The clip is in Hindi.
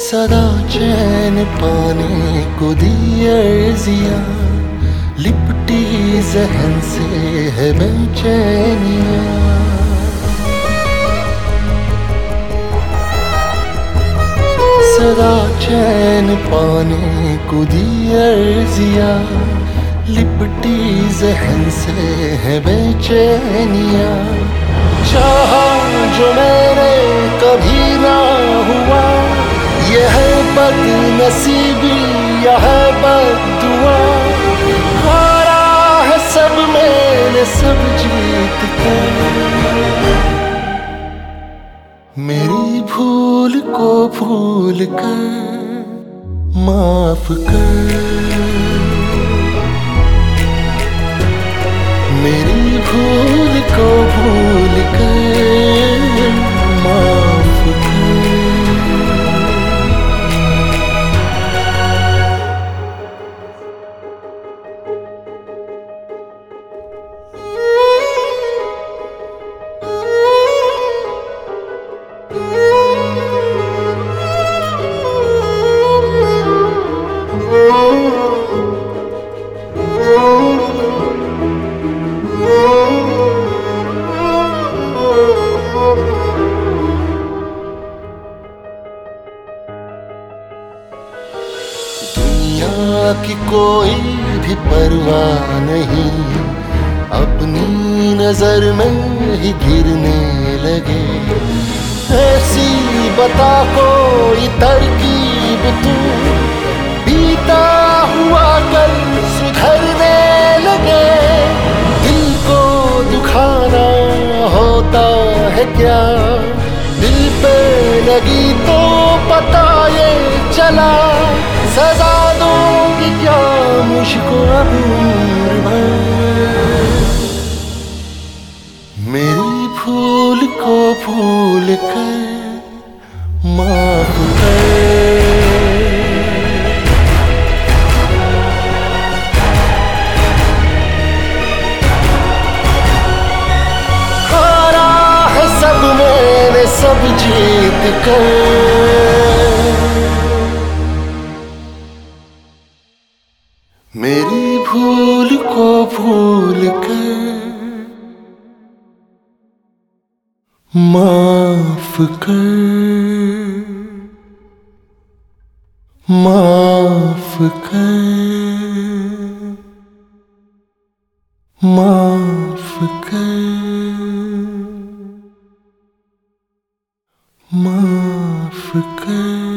सदा चैन पाने को दी अर्जिया, लिपटी जहन से है बेचैनिया। सदा चैन पाने को दी अर्जिया, लिपटी जहन से है बेचैनिया। चाहा जो मैंने कभी ना हुआ, यह है बदनसीबी यह है बद्दुआ। हारा है सब मैंने सब जीत कर, मेरी भूल को भूल कर माफ कर। मेरी भूल को भूल कर माफ कर। दुनिया की कोई भी परवाह नहीं, अपनी नजर में ही गिरने लगे। ऐसी बता कोई तरकीब तू, बीता हुआ कल सुधरने लगे। दिल को दुखाना होता है क्या, दिल पे लगी तो पता ये चला। सजा दूंगी क्या मुझको अब उम्र भर, मेरी भूल को भूल कर माफ कर। हारा है सब मैंने सब जीत कर, मेरी भूल को भूल कर माफ कर। माफ कर माफ कर माफ कर।